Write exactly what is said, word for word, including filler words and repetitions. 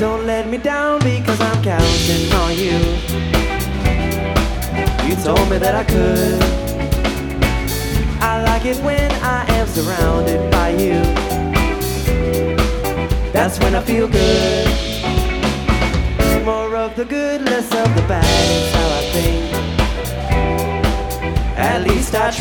Don't let me down because I'm counting on you. You told me that I could. I like it when I am surrounded by you. That's when I feel good.